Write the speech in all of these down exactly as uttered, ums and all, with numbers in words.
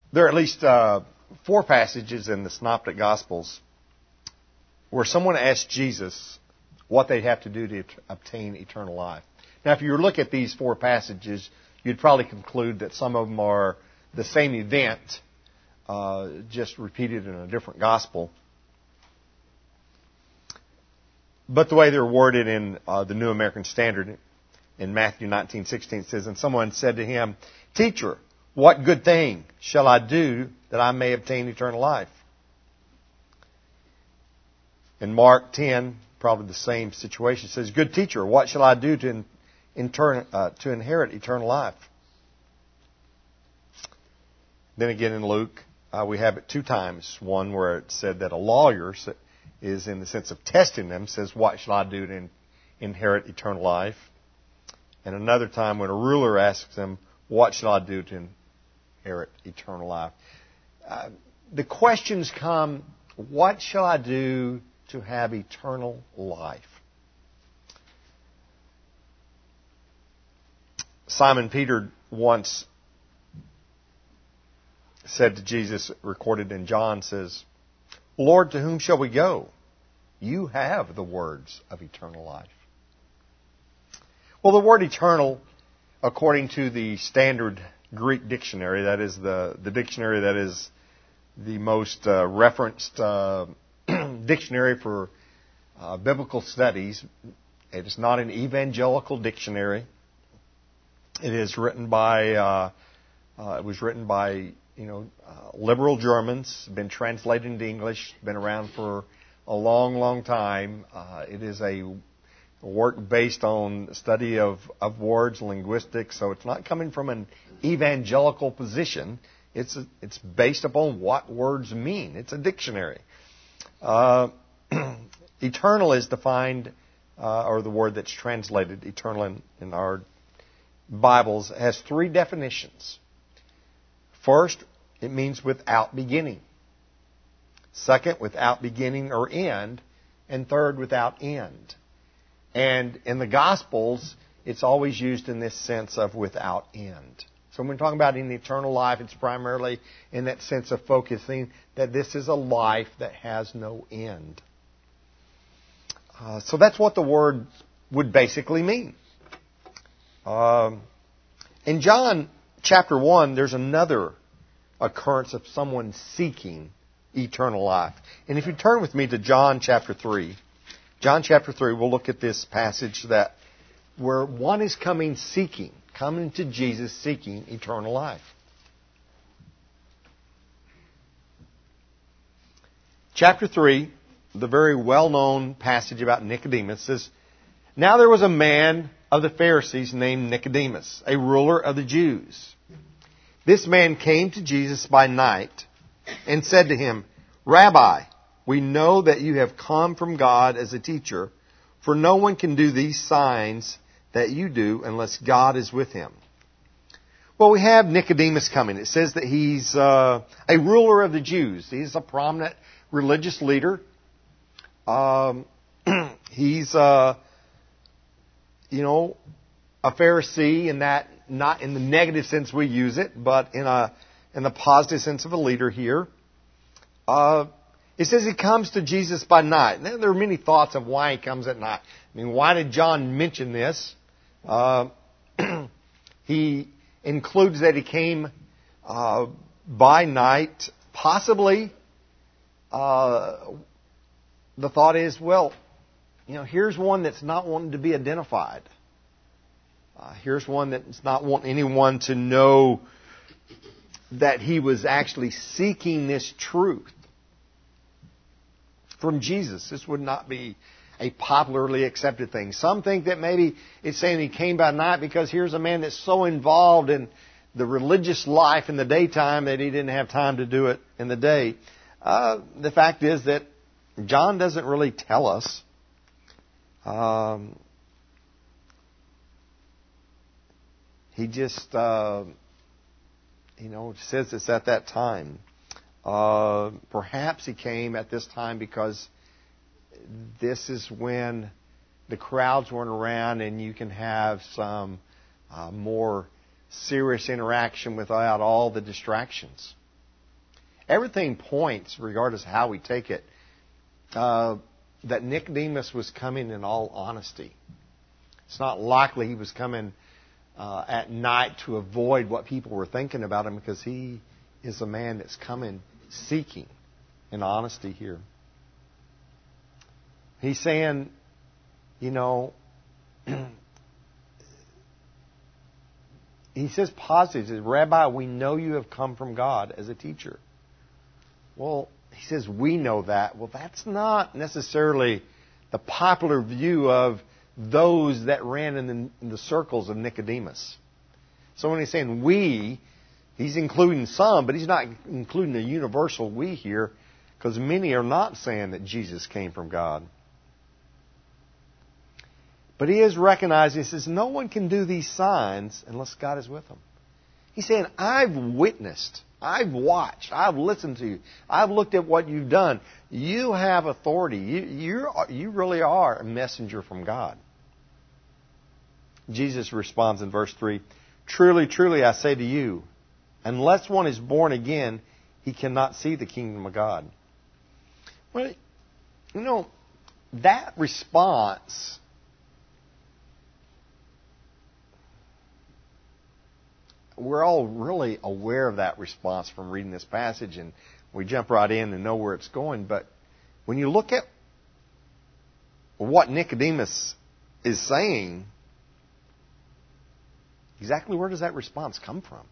There are at least uh, four passages in the Synoptic Gospels where someone asked Jesus what they'd have to do to obtain eternal life. Now, if you look at these four passages, you'd probably conclude that some of them are the same event, uh, just repeated in a different gospel. But the way they're worded in uh, the New American Standard, in Matthew nineteen sixteen, it says, "And someone said to him, 'Teacher, what good thing shall I do that I may obtain eternal life?' In Mark ten, probably the same situation. It says, 'Good teacher, what shall I do to, in, in turn, uh, to inherit eternal life?' Then again in Luke, uh, we have it two times. One where it said that a lawyer is, in the sense of testing them, says, 'What shall I do to in, inherit eternal life?' And another time when a ruler asks them, 'What shall I do to inherit eternal life?' Uh, the questions come, what shall I do to have eternal life? Simon Peter once said to Jesus, recorded in John, says, 'Lord, to whom shall we go? You have the words of eternal life.'" Well, the word eternal, according to the standard Greek dictionary, that is the, the dictionary that is the most uh, referenced uh, dictionary for uh, biblical studies. It is not an evangelical dictionary. It is written by, uh, uh, it was written by, you know, uh, liberal Germans, been translated into English, been around for a long, long time. Uh, it is a work based on study of, of words, linguistics, so it's not coming from an evangelical position. It's a, it's based upon what words mean. It's a dictionary. Uh, eternal is defined, uh, or the word that's translated eternal in, in our Bibles has three definitions. First, it means without beginning. Second, without beginning or end. And third, without end. And in the Gospels, it's always used in this sense of without end. So when we're talking about in eternal life, it's primarily in that sense of focusing that this is a life that has no end. Uh, so that's what the word would basically mean. Um, in John chapter one, there's another occurrence of someone seeking eternal life. And if you turn with me to John chapter three, John chapter three, we'll look at this passage that where one is coming seeking, coming to Jesus seeking eternal life. Chapter three, the very well-known passage about Nicodemus says, "Now there was a man of the Pharisees named Nicodemus, a ruler of the Jews. This man came to Jesus by night and said to him, 'Rabbi, we know that you have come from God as a teacher, for no one can do these signs that you do unless God is with him.'" Well, we have Nicodemus coming. It says that he's uh, a ruler of the Jews. He's a prominent religious leader. Um, he's, uh, you know, a Pharisee in that, not in the negative sense we use it, but in a in the positive sense of a leader here. Uh, It says he comes to Jesus by night. Now, there are many thoughts of why he comes at night. I mean, why did John mention this? Uh, he includes that he came uh, by night. Possibly, uh, the thought is, well, you know, here's one that's not wanting to be identified. Uh, here's one that's not wanting anyone to know that he was actually seeking this truth from Jesus. This would not be a popularly accepted thing. Some think that maybe it's saying he came by night because here's a man that's so involved in the religious life in the daytime that he didn't have time to do it in the day. Uh, the fact is that John doesn't really tell us. Um, he just, uh, you know, says it's at that time. Uh, perhaps he came at this time because this is when the crowds weren't around and you can have some uh, more serious interaction without all the distractions. everything points, regardless of how we take it, uh, that Nicodemus was coming in all honesty. It's not likely he was coming uh, at night to avoid what people were thinking about him, because he is a man that's coming seeking in honesty here. He's saying, you know, he says positive. He says, Rabbi, we know you have come from God as a teacher. Well, he says, we know that. Well, that's not necessarily the popular view of those that ran in the, in the circles of Nicodemus. So when he's saying we, he's including some, but he's not including a universal we here, because many are not saying that Jesus came from God. But he is recognizing, he says, no one can do these signs unless God is with them. He's saying, I've witnessed, I've watched, I've listened to you, I've looked at what you've done. You have authority. You, you're, you really are a messenger from God. Jesus responds in verse three, truly, truly, I say to you, unless one is born again, he cannot see the kingdom of God. Well, you know, that response we're all really aware of that response from reading this passage, and we jump right in and know where it's going. But when you look at what Nicodemus is saying, exactly where does that response come from?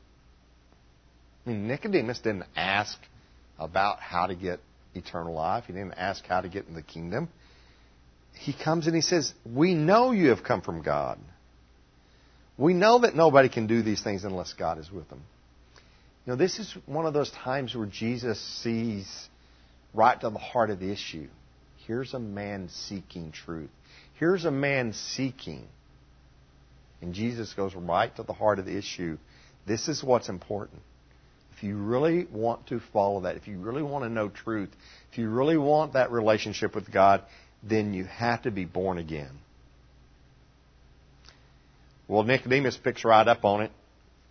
I mean, Nicodemus didn't ask about how to get eternal life. He didn't ask how to get in the kingdom. He comes and he says, we know you have come from God. We know that nobody can do these things unless God is with them. You know, this is one of those times where Jesus sees right to the heart of the issue. Here's a man seeking truth. Here's a man seeking. And Jesus goes right to the heart of the issue. This is what's important. If you really want to follow that, if you really want to know truth, if you really want that relationship with God, then you have to be born again. Well, Nicodemus picks right up on it.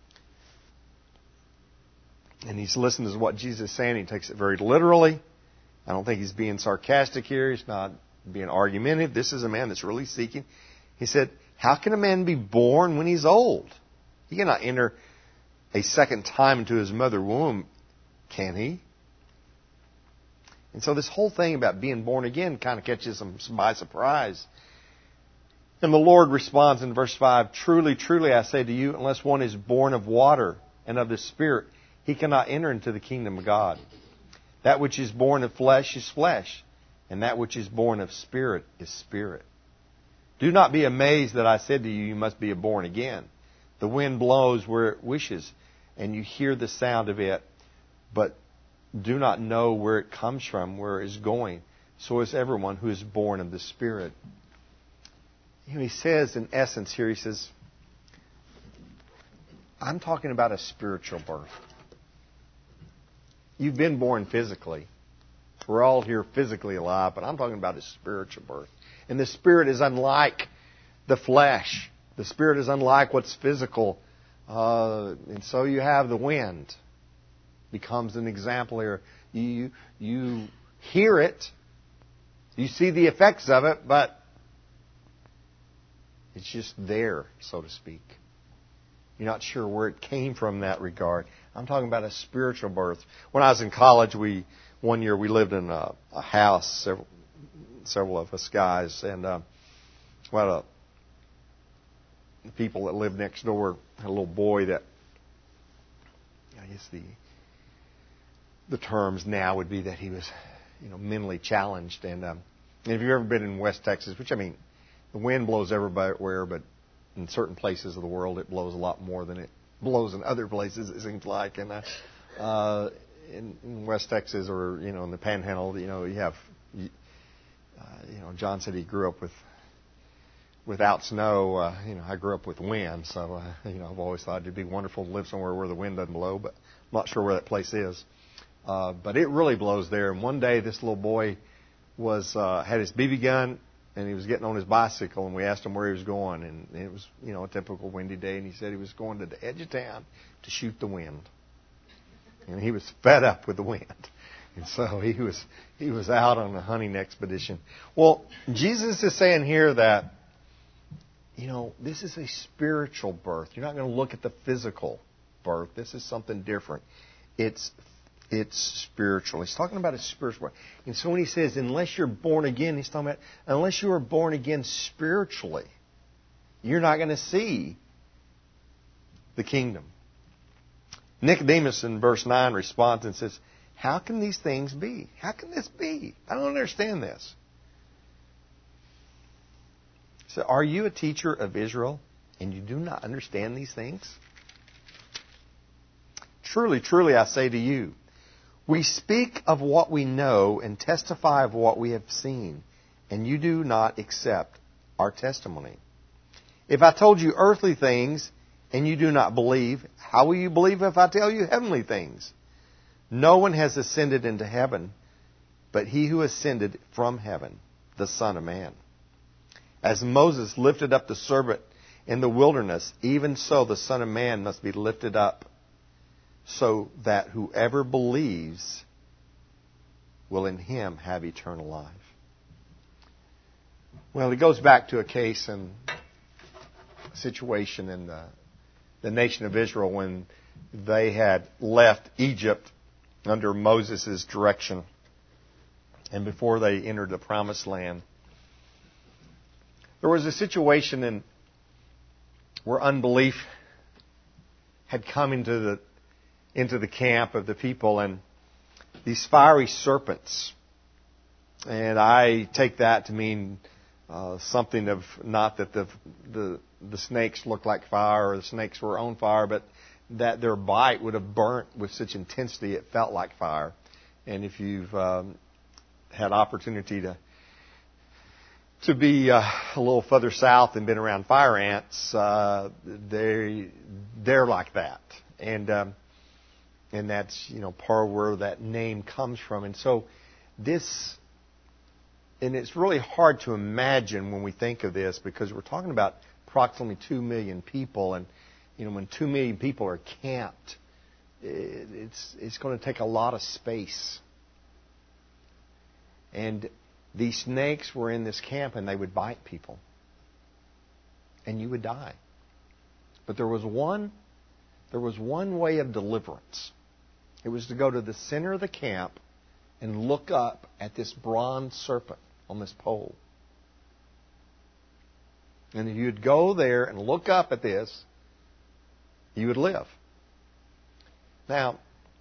And he's listening to what Jesus is saying. He takes it very literally. I don't think he's being sarcastic here. He's not being argumentative. This is a man that's really seeking. He said, how can a man be born when he's old? He cannot enter a second time into his mother's womb, can he? And so this whole thing about being born again kind of catches him by surprise. And the Lord responds in verse five, truly, truly, I say to you, unless one is born of water and of the Spirit, he cannot enter into the kingdom of God. That which is born of flesh is flesh, and that which is born of Spirit is spirit. Do not be amazed that I said to you, you must be born again. The wind blows where it wishes, and you hear the sound of it, but do not know where it comes from, where it is going. So is everyone who is born of the Spirit. You know, he says, in essence here, he says, I'm talking about a spiritual birth. You've been born physically. We're all here physically alive, but I'm talking about a spiritual birth. And the Spirit is unlike the flesh. The Spirit is unlike what's physical. Uh, and so you have the wind. Becomes an example here. You, you hear it. You see the effects of it, but it's just there, so to speak. You're not sure where it came from in that regard. I'm talking about a spiritual birth. When I was in college, we one year we lived in a, a house, several, several of us guys, and uh, well, uh, the people that lived next door had a little boy that, I guess the the terms now would be that he was, you know, mentally challenged. And, um, and if you've ever been in West Texas, which I mean, the wind blows everywhere, but in certain places of the world, it blows a lot more than it blows in other places, it seems like. And uh, uh, in, in West Texas, or you know, in the Panhandle, you know, you have, uh, you know, John said he grew up with without snow. Uh, you know, I grew up with wind, so uh, you know, I've always thought it'd be wonderful to live somewhere where the wind doesn't blow, but I'm not sure where that place is. Uh, but it really blows there. And one day, this little boy was uh, had his B B gun. And he was getting on his bicycle, and we asked him where he was going. And it was, you know, a typical windy day. And he said he was going to the edge of town to shoot the wind. And he was fed up with the wind. And so he was he was out on a hunting expedition. Well, Jesus is saying here that, you know, this is a spiritual birth. You're not going to look at the physical birth. This is something different. It's it's spiritual. He's talking about a spiritual birth. And so when he says, unless you're born again, he's talking about, unless you are born again spiritually, you're not going to see the kingdom. Nicodemus in verse nine responds and says, how can these things be? How can this be? I don't understand this. So are you a teacher of Israel and you do not understand these things? Truly, truly, I say to you, we speak of what we know and testify of what we have seen, and you do not accept our testimony. If I told you earthly things and you do not believe, how will you believe if I tell you heavenly things? No one has ascended into heaven, but he who ascended from heaven, the Son of Man. As Moses lifted up the serpent in the wilderness, even so the Son of Man must be lifted up, so that whoever believes will in him have eternal life. Well, it goes back to a case and a situation in the, the nation of Israel when they had left Egypt under Moses' direction and before they entered the Promised Land. There was a situation in where unbelief had come into the into the camp of the people, and these fiery serpents. And I take that to mean uh, something of, not that the, the the snakes looked like fire or the snakes were on fire, but that their bite would have burnt with such intensity it felt like fire. And if you've um, had opportunity to to be uh, a little further south and been around fire ants, uh, they they're like that. And um, And that's, you know, part of where that name comes from. And so this, and it's really hard to imagine when we think of this, because we're talking about approximately two million people. And, you know, when two million people are camped, it's, it's going to take a lot of space. And these snakes were in this camp and they would bite people. And you would die. But there was one, there was one way of deliverance. It was to go to the center of the camp and look up at this bronze serpent on this pole. And if you'd go there and look up at this, you would live. Now,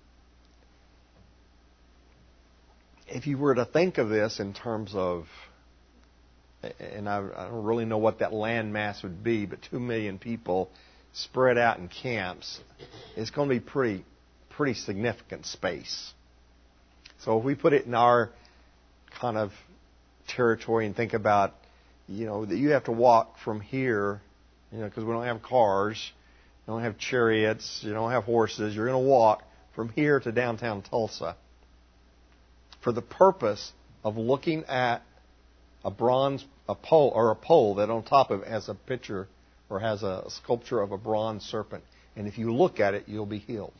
if you were to think of this in terms of, and I, I don't really know what that land mass would be, but two million people spread out in camps, it's going to be pretty pretty significant space. So if we put it in our kind of territory and think about, you know, that you have to walk from here, you know, because we don't have cars, you don't have chariots, you don't have horses, you're going to walk from here to downtown Tulsa for the purpose of looking at a bronze, a pole, or a pole that on top of it has a picture or has a sculpture of a bronze serpent. And if you look at it, you'll be healed.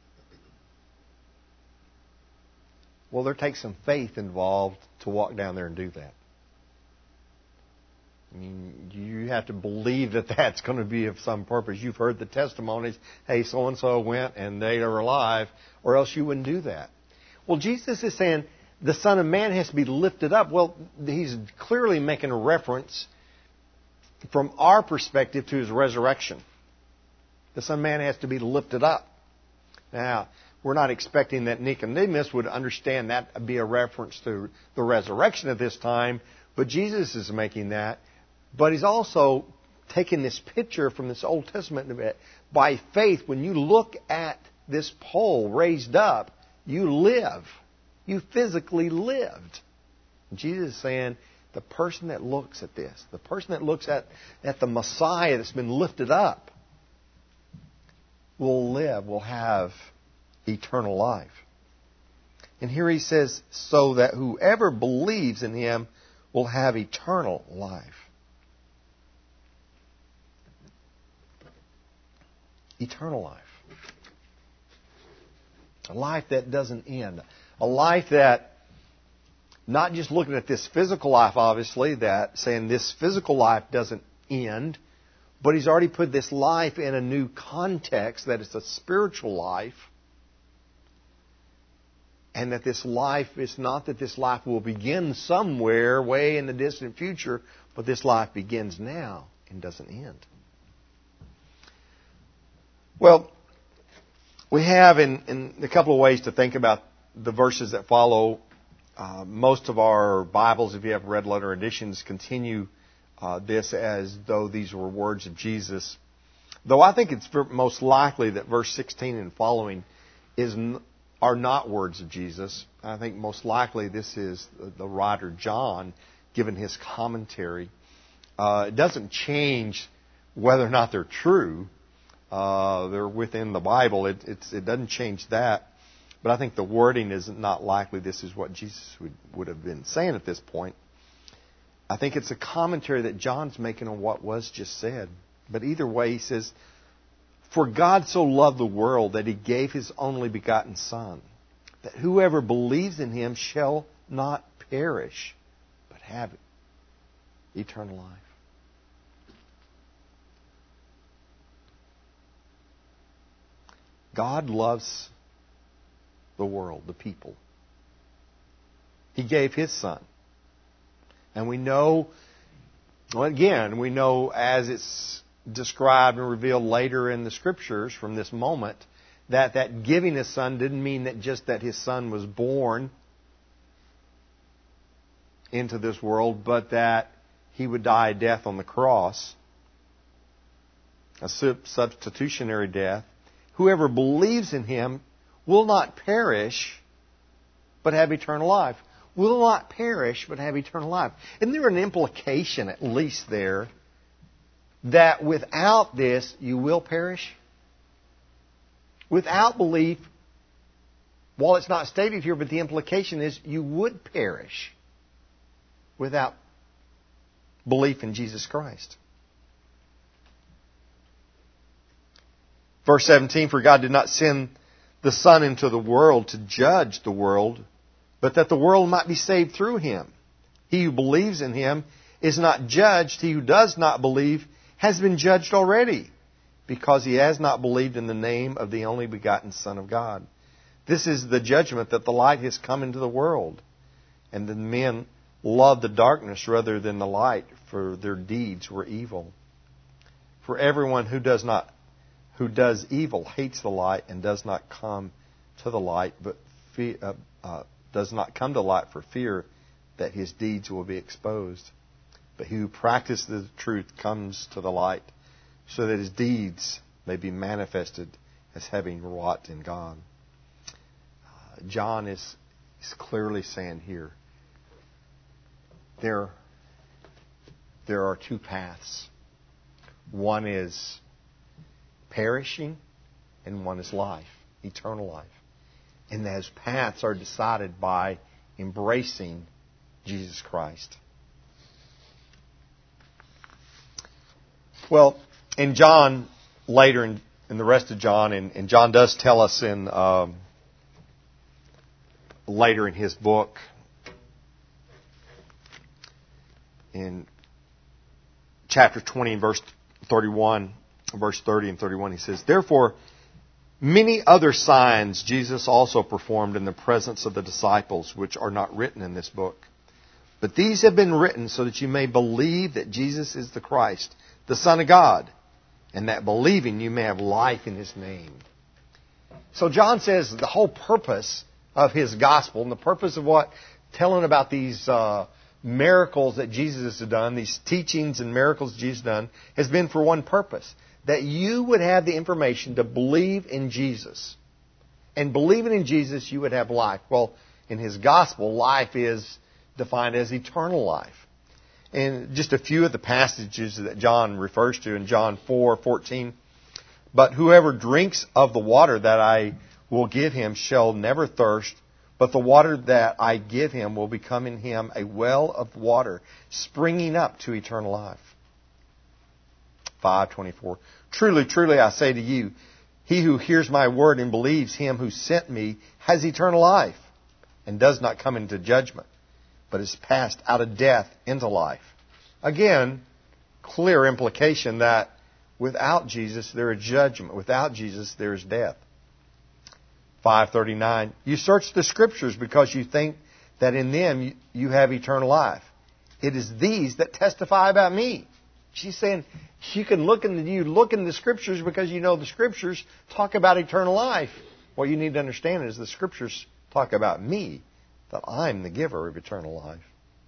Well, there takes some faith involved to walk down there and do that. I mean, you have to believe that that's going to be of some purpose. You've heard the testimonies, hey, so-and-so went and they are alive, or else you wouldn't do that. Well, Jesus is saying the Son of Man has to be lifted up. Well, he's clearly making a reference from our perspective to his resurrection. The Son of Man has to be lifted up. Now, we're not expecting that Nicodemus would understand that be a reference to the resurrection at this time, but Jesus is making that. But he's also taking this picture from this Old Testament. By faith, when you look at this pole raised up, you live. You physically lived. Jesus is saying, the person that looks at this, the person that looks at, at the Messiah that's been lifted up, will live, will have eternal life. And here he says, so that whoever believes in him will have eternal life. Eternal life. A life that doesn't end. A life that, not just looking at this physical life, obviously, that saying this physical life doesn't end, but He's already put this life in a new context, that it's a spiritual life. And that this life is not that this life will begin somewhere way in the distant future, but this life begins now and doesn't end. Well, we have in, in a couple of ways to think about the verses that follow. Uh, most of our Bibles, if you have red letter editions, continue uh, this as though these were words of Jesus. Though I think it's most likely that verse sixteen and following is are not words of Jesus. I think most likely this is the writer John giving his commentary. Uh, it doesn't change whether or not they're true. Uh, they're within the Bible. It, it's, it doesn't change that. But I think the wording is not likely this is what Jesus would, would have been saying at this point. I think it's a commentary that John's making on what was just said. But either way, he says, "For God so loved the world that He gave His only begotten Son, that whoever believes in Him shall not perish, but have eternal life." God loves the world, the people. He gave His Son. And we know, well, again, we know as it's described and revealed later in the Scriptures from this moment, that that giving His Son didn't mean that just that His Son was born into this world, but that He would die a death on the cross, a substitutionary death. Whoever believes in Him will not perish, but have eternal life. Will not perish, but have eternal life. Isn't there an implication, at least there, that without this, you will perish? Without belief, while it's not stated here, but the implication is you would perish without belief in Jesus Christ. Verse seventeen, "For God did not send the Son into the world to judge the world, but that the world might be saved through Him. He who believes in Him is not judged. He who does not believe has been judged already, because he has not believed in the name of the only begotten Son of God. This is the judgment, that the light has come into the world, and the men love the darkness rather than the light, for their deeds were evil. For everyone who does not who does evil hates the light and does not come to the light, but fe- uh, uh, does not come to light for fear that his deeds will be exposed. But he who practices the truth comes to the light, so that his deeds may be manifested as having wrought in God." Uh, John is, is clearly saying here, there, there are two paths. One is perishing, and one is life, eternal life. And those paths are decided by embracing Jesus Christ. Well, in John, later in, in the rest of John, and, and John does tell us in um, later in his book, in chapter twenty and verse thirty-one, verse thirty and thirty-one, he says, "Therefore, many other signs Jesus also performed in the presence of the disciples, which are not written in this book. But these have been written so that you may believe that Jesus is the Christ, the Son of God, and that believing you may have life in His name." So John says the whole purpose of his gospel, and the purpose of what telling about these uh, miracles that Jesus has done, these teachings and miracles Jesus has done, has been for one purpose: that you would have the information to believe in Jesus. And believing in Jesus, you would have life. Well, in his gospel, life is defined as eternal life. And just a few of the passages that John refers to in John four fourteen. "But whoever drinks of the water that I will give him shall never thirst, but the water that I give him will become in him a well of water, springing up to eternal life." five twenty-four. "Truly, truly, I say to you, He who hears my word and believes him who sent me has eternal life and does not come into judgment, but is passed out of death into life. Again, clear implication that without Jesus there is judgment. Without Jesus there is death. five thirty-nine, you search the Scriptures because you think that in them you have eternal life. It is these that testify about me. She's saying you can look in the, you look in the Scriptures because you know the Scriptures talk about eternal life. What you need to understand is the Scriptures talk about me, that I'm the giver of eternal life.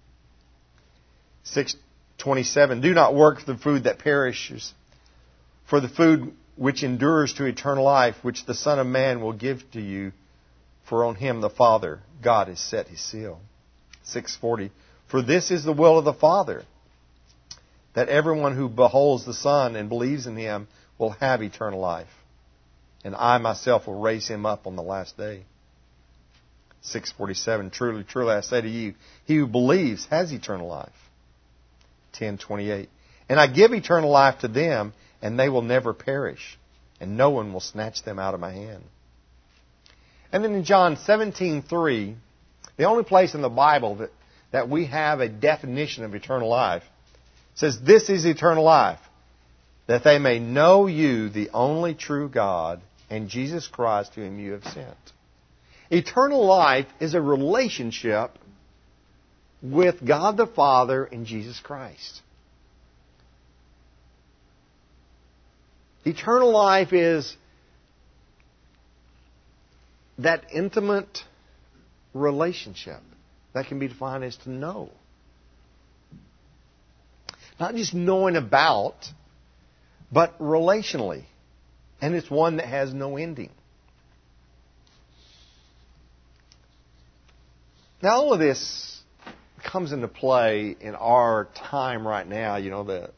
six twenty-seven, do not work for the food that perishes, for the food which endures to eternal life, which the Son of Man will give to you, for on him the Father, God, has set his seal. six forty, for this is the will of the Father, that everyone who beholds the Son and believes in him will have eternal life, and I myself will raise him up on the last day. six forty-seven, truly, truly, I say to you, he who believes has eternal life. ten twenty-eight, and I give eternal life to them, and they will never perish, and no one will snatch them out of my hand. And then in John seventeen three, the only place in the Bible that, that we have a definition of eternal life, says, this is eternal life, that they may know you, the only true God, and Jesus Christ, whom you have sent. Eternal life is a relationship with God the Father and Jesus Christ. Eternal life is that intimate relationship that can be defined as to know. Not just knowing about, but relationally. And it's one that has no ending. Now all of this comes into play in our time right now, you know, the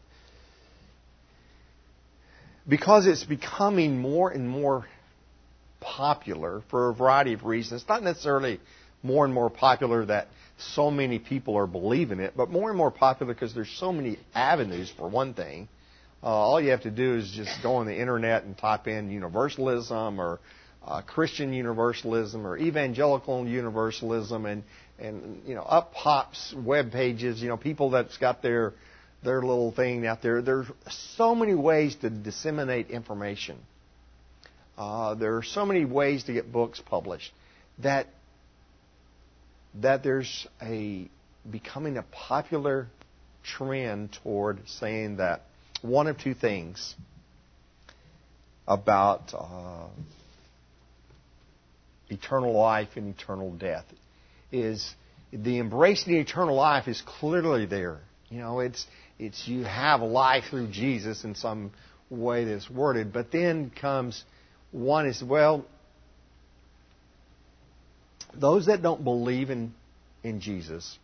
because it's becoming more and more popular for a variety of reasons. It's not necessarily more and more popular that so many people are believing it, but more and more popular because there's so many avenues, for one thing. Uh, all you have to do is just go on the internet and type in universalism or uh, Christian universalism or evangelical universalism, and, and you know, up pops web pages, you know, people that's got their their little thing out there. There's so many ways to disseminate information. Uh, there are so many ways to get books published that that there's a becoming a popular trend toward saying that one of two things about uh, eternal life and eternal death is the embracing eternal life is clearly there. You know, it's it's you have life through Jesus in some way that's worded, but then comes one is, well, those that don't believe in, in Jesus,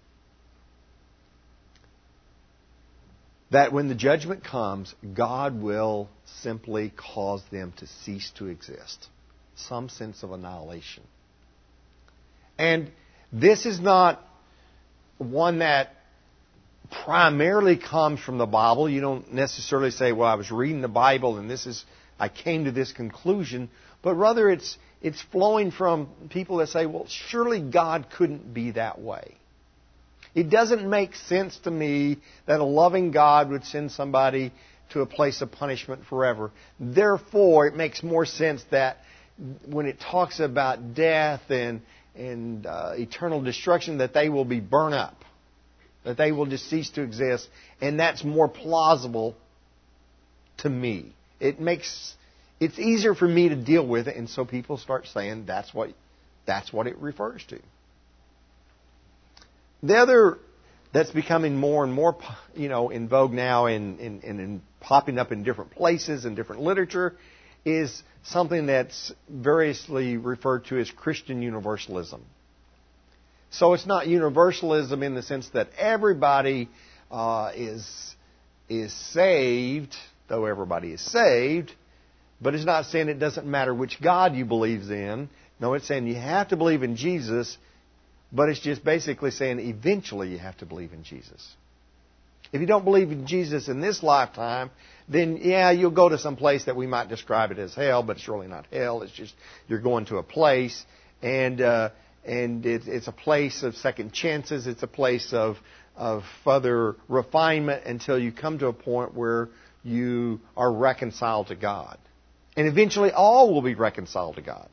that when the judgment comes, God will simply cause them to cease to exist. Some sense of annihilation. And this is not one that primarily comes from the Bible. You don't necessarily say, well, I was reading the Bible and this is, I came to this conclusion. But rather it's it's flowing from people that say, well, surely God couldn't be that way. It doesn't make sense to me that a loving God would send somebody to a place of punishment forever. Therefore, it makes more sense that when it talks about death and, and uh, eternal destruction, that they will be burned up, that they will just cease to exist. And that's more plausible to me. It makes it's easier for me to deal with it, and so people start saying that's what that's what it refers to. The other that's becoming more and more, you know, in vogue now and in, in, in popping up in different places and different literature is something that's variously referred to as Christian universalism. So it's not universalism in the sense that everybody uh, is is saved, though everybody is saved, but it's not saying it doesn't matter which God you believe in. No, it's saying you have to believe in Jesus, but it's just basically saying eventually you have to believe in Jesus. If you don't believe in Jesus in this lifetime, then yeah, you'll go to some place that we might describe it as hell, but it's really not hell. It's just you're going to a place, and uh, and it, it's a place of second chances. It's a place of of further refinement until you come to a point where you are reconciled to God, and eventually all will be reconciled to God.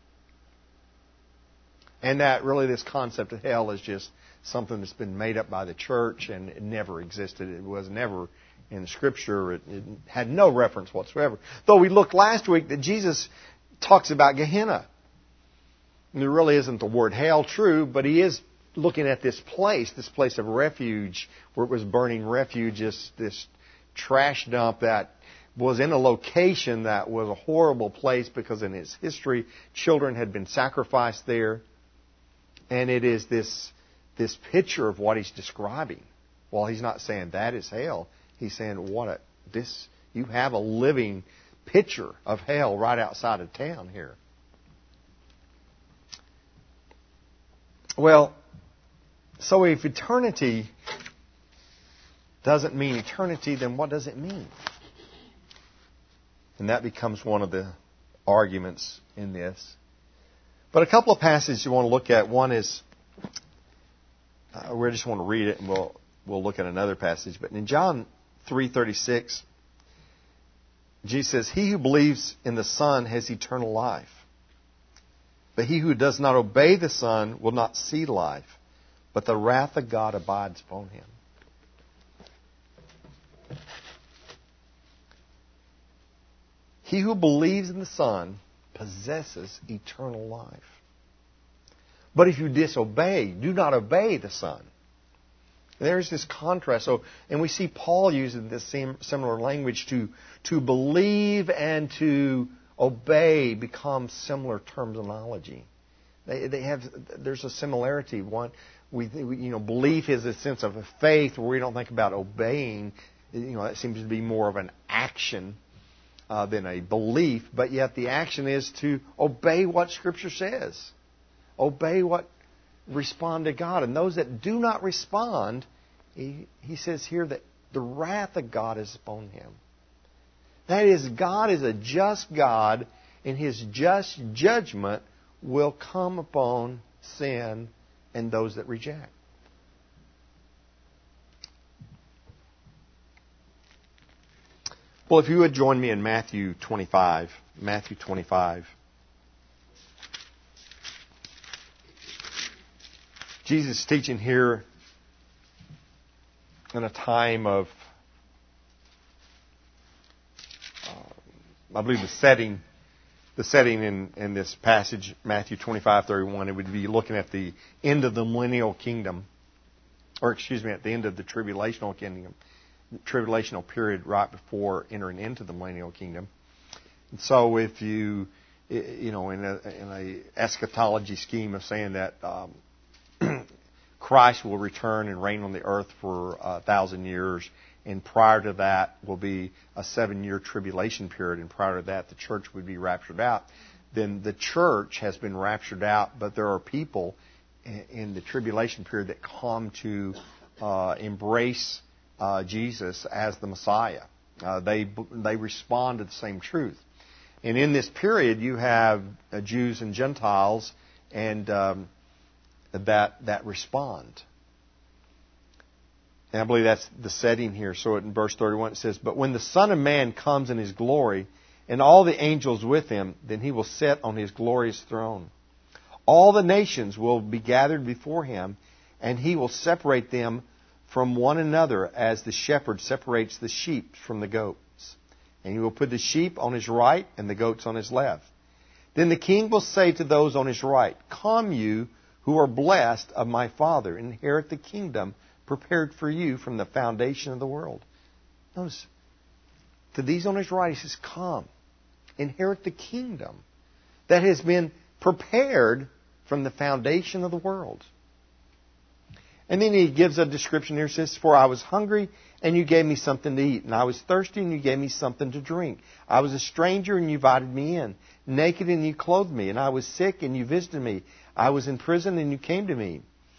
And that really, this concept of hell is just something that's been made up by the church, and it never existed. It was never in the Scripture. It, it had no reference whatsoever. Though we looked last week that Jesus talks about Gehenna. And there really isn't the word hell true, but he is looking at this place, this place of refuge, where it was burning refuge, this, this trash dump that was in a location that was a horrible place because in its history, children had been sacrificed there. And it is this this picture of what he's describing. Well, he's not saying that is hell. He's saying, what a, this, you have a living picture of hell right outside of town here. Well, so if eternity doesn't mean eternity, then what does it mean? And that becomes one of the arguments in this. But a couple of passages you want to look at. One is, uh, we just want to read it, and we'll we'll look at another passage. But in John three thirty-six, Jesus says, "He who believes in the Son has eternal life. But he who does not obey the Son will not see life, but the wrath of God abides upon him." He who believes in the Son possesses eternal life. But if you disobey, do not obey the Son. There's this contrast. So, and we see Paul using this same similar language to to believe and to obey become similar terminology. They they have there's a similarity. One we, we you know belief is a sense of a faith where we don't think about obeying. You know that seems to be more of an action Uh, than a belief, but yet the action is to obey what Scripture says. Obey what, respond to God. And those that do not respond, he, he says here that the wrath of God is upon him. That is, God is a just God, and His just judgment will come upon sin and those that reject. Well, if you would join me in Matthew twenty-five. Matthew twenty-five. Jesus is teaching here in a time of, uh, I believe the setting, the setting in, in this passage, Matthew twenty-five thirty-one, it would be looking at the end of the millennial kingdom, or excuse me, at the end of the tribulational kingdom. Tribulational period right before entering into the millennial kingdom. And so if you, you know, in a, in a eschatology scheme of saying that um, Christ will return and reign on the earth for a thousand years, and prior to that will be a seven-year tribulation period, and prior to that the church would be raptured out, then the church has been raptured out, but there are people in the tribulation period that come to uh, embrace Uh, Jesus as the Messiah. Uh, they they respond to the same truth. And in this period, you have uh, Jews and Gentiles, and um, that that respond. And I believe that's the setting here. So in verse thirty-one it says, "But when the Son of Man comes in His glory, and all the angels with Him, then He will sit on His glorious throne. All the nations will be gathered before Him, and He will separate them from one another as the shepherd separates the sheep from the goats. And He will put the sheep on His right and the goats on His left. Then the King will say to those on His right, 'Come you who are blessed of my Father, inherit the kingdom prepared for you from the foundation of the world.'" Notice, to these on His right, He says, "Come, inherit the kingdom that has been prepared from the foundation of the world." And then He gives a description here. He says, "For I was hungry, and you gave me something to eat. And I was thirsty, and you gave me something to drink. I was a stranger, and you invited me in. Naked, and you clothed me. And I was sick, and you visited me. I was in prison, and you came to me."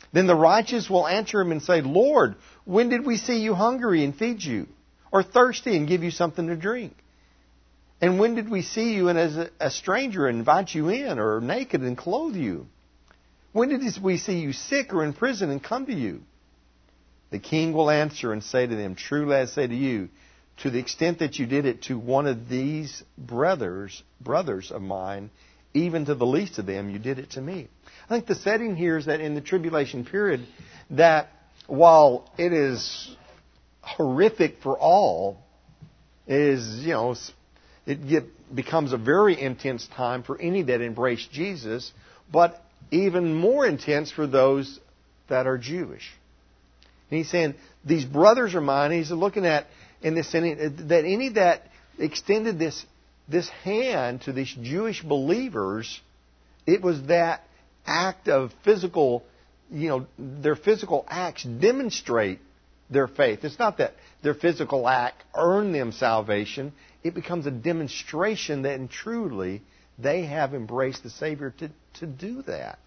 Then the righteous will answer him and say, Lord, when did we see you hungry and feed you, or thirsty and give you something to drink? And when did we see you and as a, a stranger and invite you in, or naked and clothe you? When did we see you sick or in prison and come to you? The king will answer and say to them, truly I say to you, to the extent that you did it to one of these brothers, brothers of mine, even to the least of them, you did it to me. I think the setting here is that in the tribulation period, that while it is horrific for all, it is, you know, it get, becomes a very intense time for any that embrace Jesus, but even more intense for those that are Jewish. And he's saying, these brothers are mine. He's looking at, in this, that any that extended this, this hand to these Jewish believers, it was that act of physical, you know, their physical acts demonstrate their faith. It's not that their physical act earned them salvation. It becomes a demonstration that truly they have embraced the Savior to, to do that.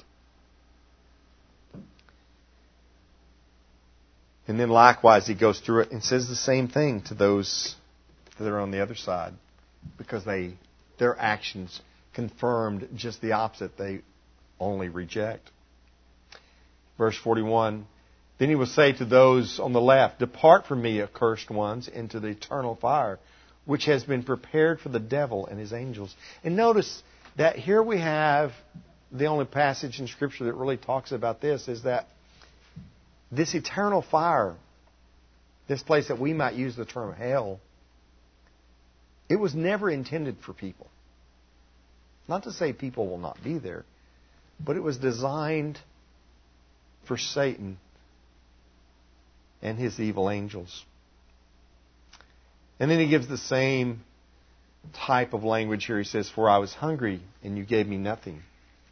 And then likewise, he goes through it and says the same thing to those that are on the other side, because they their actions confirmed just the opposite. They only reject. Verse forty-one, then he will say to those on the left, depart from me, accursed ones, into the eternal fire, which has been prepared for the devil and his angels. And notice that here we have the only passage in Scripture that really talks about this, is that this eternal fire, this place that we might use the term hell, it was never intended for people. Not to say people will not be there, but it was designed for Satan and his evil angels. And then he gives the same type of language here. He says, for I was hungry and you gave me nothing.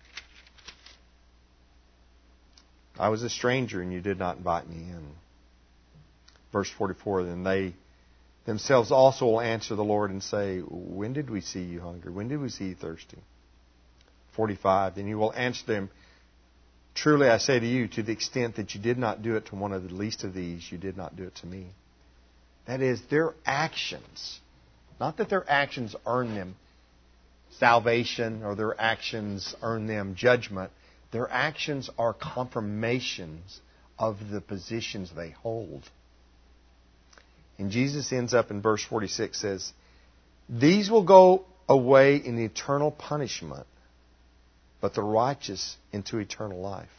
I was a stranger and you did not invite me in. Verse forty-four, then they themselves also will answer the Lord and say, when did we see you hungry? When did we see you thirsty? forty-five, then he will answer them, truly I say to you, to the extent that you did not do it to one of the least of these, you did not do it to me. That is, their actions, not that their actions earn them salvation or their actions earn them judgment. Their actions are confirmations of the positions they hold. And Jesus ends up in verse forty-six, says, these will go away in eternal punishment, but the righteous into eternal life.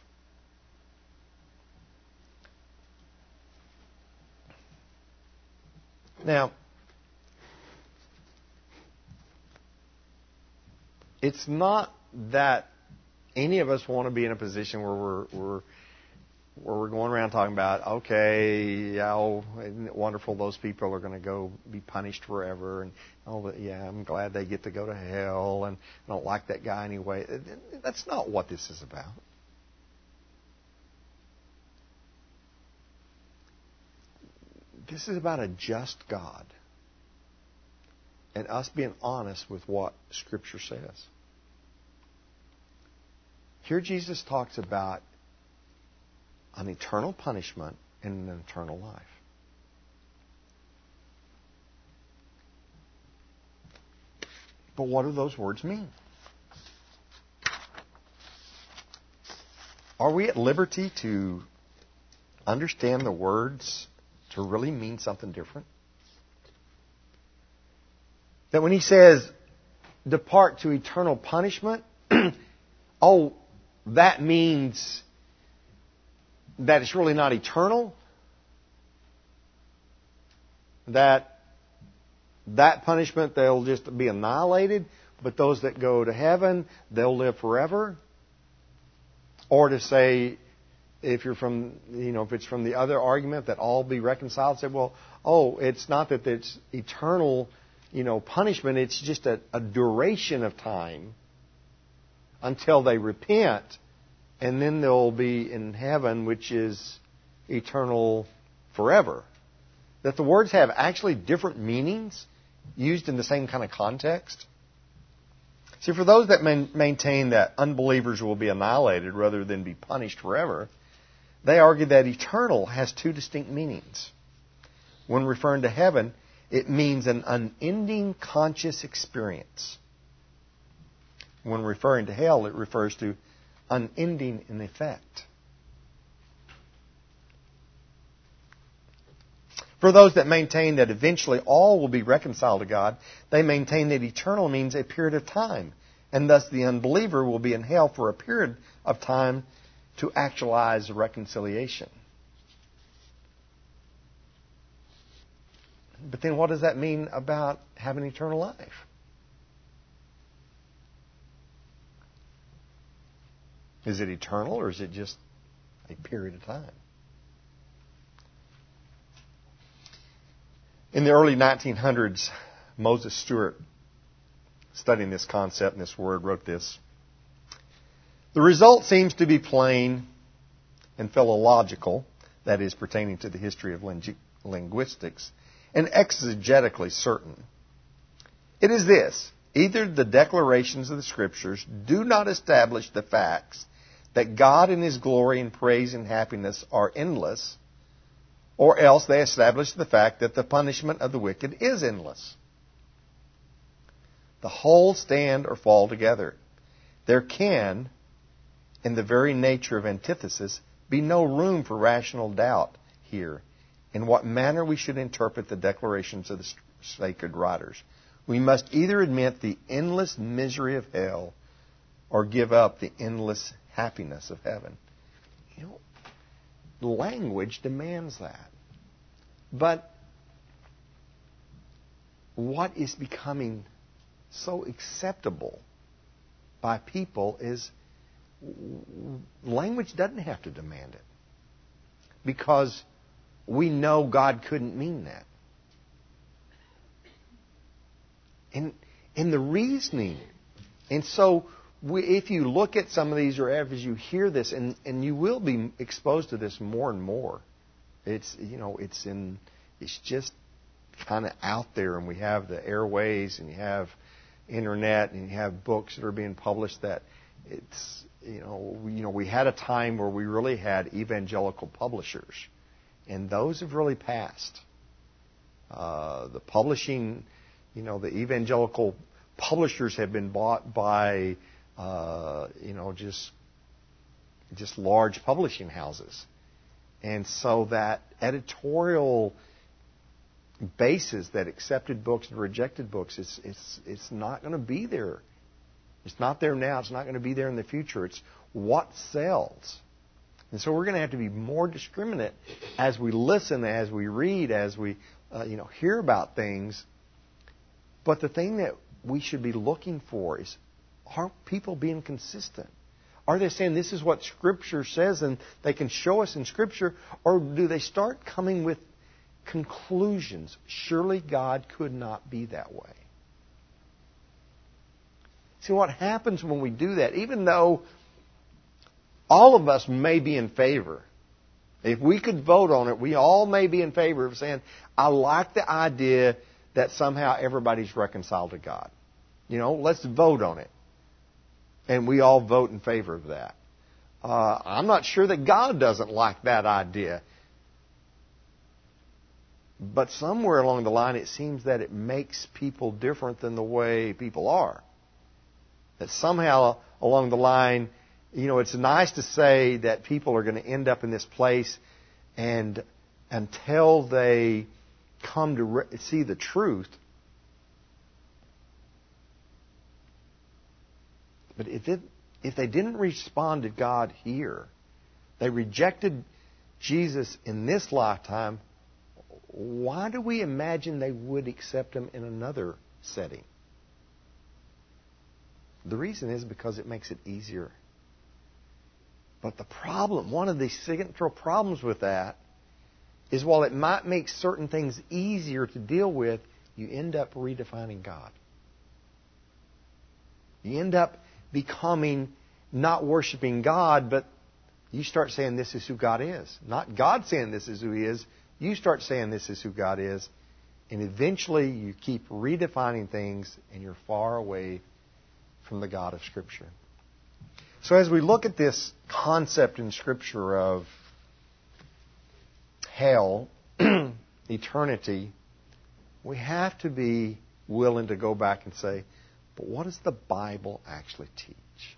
Now, it's not that any of us want to be in a position where we're, we're where we're going around talking about, okay, oh, isn't it wonderful those people are going to go be punished forever, and oh, yeah, I'm glad they get to go to hell, and I don't like that guy anyway. That's not what this is about. This is about a just God and us being honest with what Scripture says. Here Jesus talks about an eternal punishment and an eternal life. But what do those words mean? Are we at liberty to understand the words to really mean something different? That when he says, depart to eternal punishment, oh, that means that it's really not eternal? That that punishment, they'll just be annihilated, but those that go to heaven, they'll live forever? Or to say, if you're from, you know, if it's from the other argument that all be reconciled, say, well, oh, it's not that it's eternal, you know, punishment, it's just a, a duration of time until they repent, and then they'll be in heaven, which is eternal forever. That the words have actually different meanings used in the same kind of context. See, for those that man, maintain that unbelievers will be annihilated rather than be punished forever, They argue that eternal has two distinct meanings. When referring to heaven, it means an unending conscious experience. When referring to hell, it refers to unending in effect. For those that maintain that eventually all will be reconciled to God, they maintain that eternal means a period of time, and thus the unbeliever will be in hell for a period of time to actualize reconciliation. But then what does that mean about having eternal life? Is it eternal, or is it just a period of time? In the early nineteen hundreds, Moses Stewart, studying this concept and this word, wrote this: "The result seems to be plain and philological, that is, pertaining to the history of ling- linguistics, and exegetically certain. It is this: either the declarations of the Scriptures do not establish the facts that God in His glory and praise and happiness are endless, or else they establish the fact that the punishment of the wicked is endless. The whole stand or fall together. There can, in the very nature of antithesis, be no room for rational doubt here in what manner we should interpret the declarations of the sacred writers. We must either admit the endless misery of hell or give up the endless happiness of heaven." You know, language demands that. But what is becoming so acceptable by people is language doesn't have to demand it, because we know God couldn't mean that. And, and the reasoning. And so we, if you look at some of these, or as you hear this, and, and you will be exposed to this more and more. It's, you know, it's in, it's just kind of out there, and we have the airways, and you have internet, and you have books that are being published that it's, you know, we, you know, we had a time where we really had evangelical publishers, and those have really passed. Uh, the publishing, you know, the evangelical publishers have been bought by, uh, you know, just just large publishing houses. And so that editorial basis that accepted books and rejected books, it's, it's, it's not going to be there. It's not there now. It's not going to be there in the future. It's what sells. And so we're going to have to be more discriminate as we listen, as we read, as we uh, you know, hear about things. But the thing that we should be looking for is, are people being consistent? Are they saying this is what Scripture says and they can show us in Scripture? Or do they start coming with conclusions? Surely God could not be that way. See, what happens when we do that, even though all of us may be in favor, if we could vote on it, we all may be in favor of saying, I like the idea that somehow everybody's reconciled to God. You know, let's vote on it. And we all vote in favor of that. Uh, I'm not sure that God doesn't like that idea. But somewhere along the line, it seems that it makes people different than the way people are. That somehow along the line, you know, it's nice to say that people are going to end up in this place, and until they come to re- see the truth. But if it, if they didn't respond to God here, they rejected Jesus in this lifetime, why do we imagine they would accept Him in another setting? The reason is because it makes it easier. But the problem, one of the central problems with that, is while it might make certain things easier to deal with, you end up redefining God. You end up becoming not worshiping God, but you start saying this is who God is. Not God saying this is who He is. You start saying this is who God is. And eventually you keep redefining things, and you're far away from the God of Scripture. So as we look at this concept in Scripture of hell, eternity, we have to be willing to go back and say, but what does the Bible actually teach?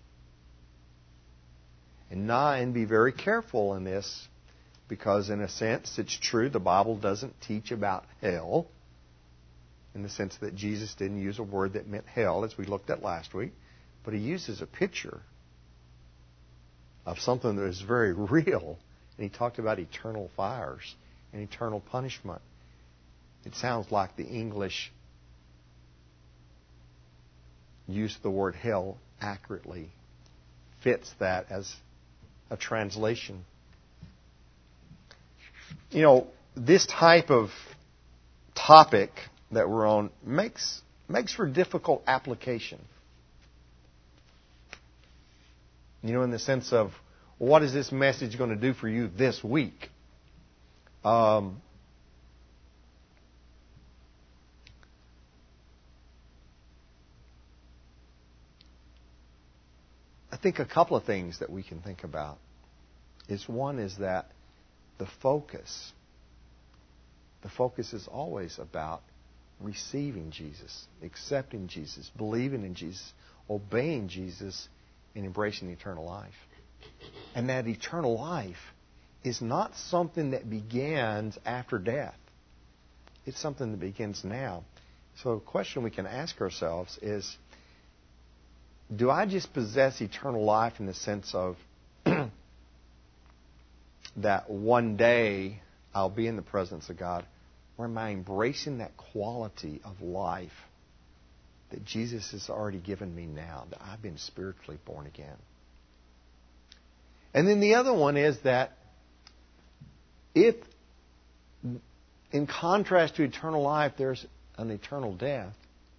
And not, and be very careful in this, because in a sense, it's true, the Bible doesn't teach about hell, in the sense that Jesus didn't use a word that meant hell, as we looked at last week, but He uses a picture of something that is very real. And He talked about eternal fires and eternal punishment. It sounds like the English use of the word hell accurately fits that as a translation. You know, this type of topic that we're on makes makes for difficult application. You know, in the sense of, what is this message going to do for you this week? Um, I think a couple of things that we can think about is, one is that the focus, the focus is always about receiving Jesus, accepting Jesus, believing in Jesus, obeying Jesus, and embracing eternal life. And that eternal life is not something that begins after death. It's something that begins now. So a question we can ask ourselves is, do I just possess eternal life in the sense of that one day I'll be in the presence of God? Or am I embracing that quality of life that Jesus has already given me now, that I've been spiritually born again? And then the other one is that if, in contrast to eternal life, there's an eternal death,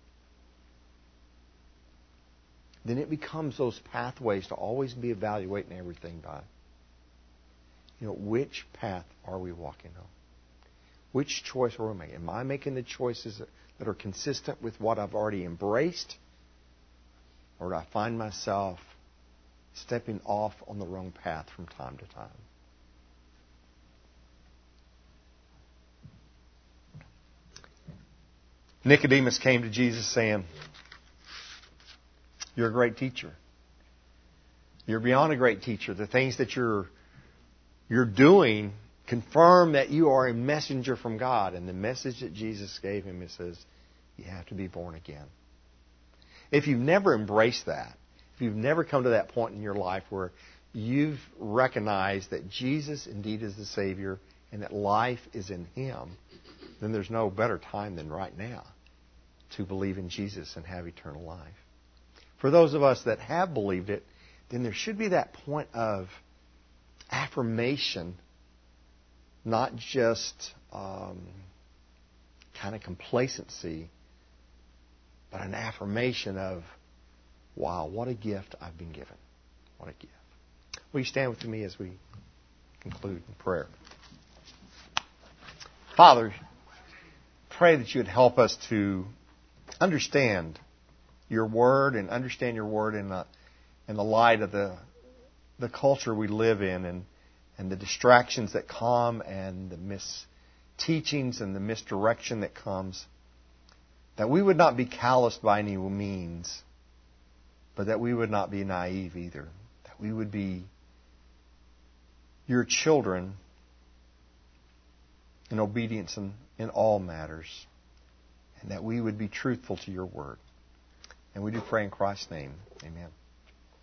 then it becomes those pathways to always be evaluating everything by, you know, which path are we walking on? Which choice are we making? Am I making the choices that are consistent with what I've already embraced? Or do I find myself stepping off on the wrong path from time to time? Nicodemus came to Jesus saying, "You're a great teacher. You're beyond a great teacher. The things that you're you're doing confirm that you are a messenger from God." And the message that Jesus gave him, it says, you have to be born again. If you've never embraced that, if you've never come to that point in your life where you've recognized that Jesus indeed is the Savior and that life is in Him, then there's no better time than right now to believe in Jesus and have eternal life. For those of us that have believed it, then there should be that point of affirmation, not just um, kind of complacency, but an affirmation of, wow, what a gift I've been given. What a gift. Will you stand with me as we conclude in prayer? Father, pray that you would help us to understand your Word and understand your Word in the, in the light of the, the culture we live in, and and the distractions that come and the misteachings and the misdirection that comes, that we would not be calloused by any means, but that we would not be naive either, that we would be your children in obedience in, in all matters, and that we would be truthful to your word. And we do pray in Christ's name. Amen.